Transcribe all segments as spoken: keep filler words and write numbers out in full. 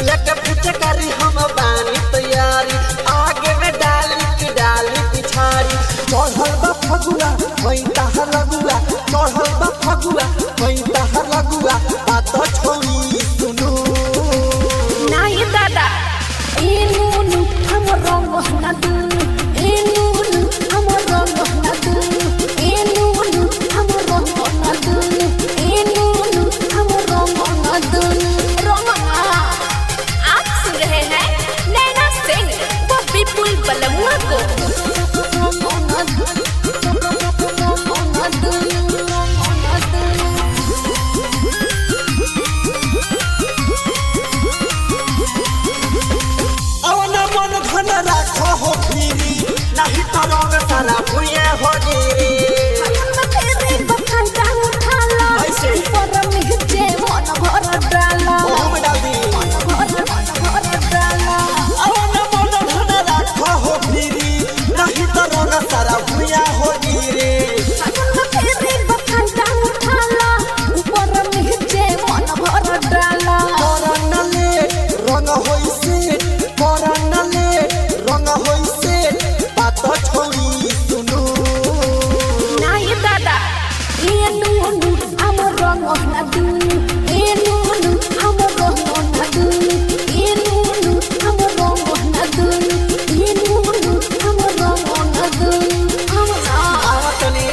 लेके पूछे करी हम बानी तैयारी आगे में डाली की डाली पिछाड़ी चढ़ल बा फगुआ वही ताहर लगुआ चढ़ल बा फगुआ वही ताहर लगुआ बात छोड़ी सुनू नहीं दादा इनु नु हम रंग ना दुनु इनु नु हम रंग ना दुनु इनु नु हम रंग ना दुनु इनु नु हम रंग ना दुनु रंगना आप सुन रहे हैं नैना सिंह वो विपुल बलमुआ को राखो हो फिरी नहीं तो रंग सारा भुए हो गिरी हम तेरे बखान का उठाला ऐसे पर मिर्चे मन भर डाला हम डाली मन भर मन भर डाला अवन मन धन राखो हो फिरी नहीं तो रंग सारा भुए हो गिरी हम तेरे बखान का उठाला ऊपर मिर्चे मन भर डाला करन ले रंग होई से करन ले रंग होई से बात छोड़ी सुनू नहीं दादा ये नूनू हम रंग ना दुनु ये नूनू हम रंग ना दुनु ये नूनू हम रंग ना दुनु ये नूनू हम रंग ना दुनु हम आवतनी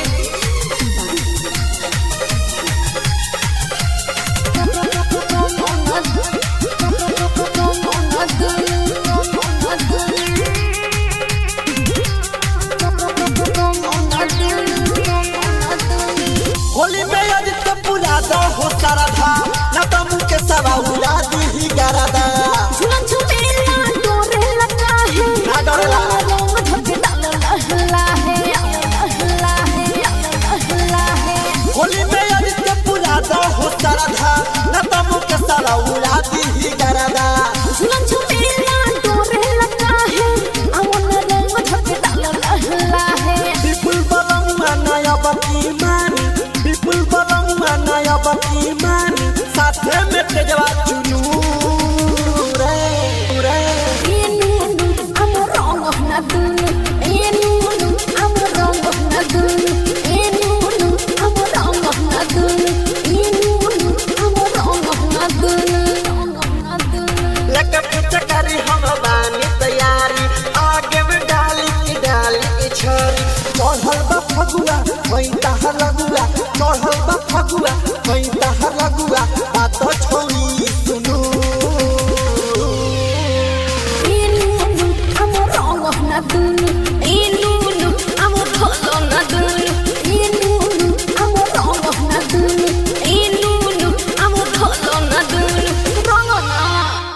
होली में आज तो पूरा दो हो सारा था ना तो मुँह के सवा उड़ा दी ही गरादा झूलन झूमेला डोरे लगा है ना डोरेला रंग धके डाल लहला है लहला है लहला है होली में आज तो पूरा दो हो सारा था ना तो मुँह के सवा उड़ा दी ही गरादा झूलन झूमेला डोरे लगा है अवन रंग धके डाल लहला है विपुल बलमुआ नया बकी मानी विपुल बलमुआ नया बकी मानी साथे में तेजवा चुनू रे रे ये नूनू हम रंग ना दुनु ये नूनू हम रंग ना दुनु ये नूनू हम रंग ना दुनु ये नूनू हम रंग ना दुनु रंग ना दुनु लेके पूछे करी हम बानी तैयारी आगे में डाली की डाली की छोरी चढ़ल बा फगुआ वही ताहर लगुआ चढ़ल बा फगुआ वही ताहर लगुआ बात छोड़ी सुनू ये नूनू हम रंग ना दुनु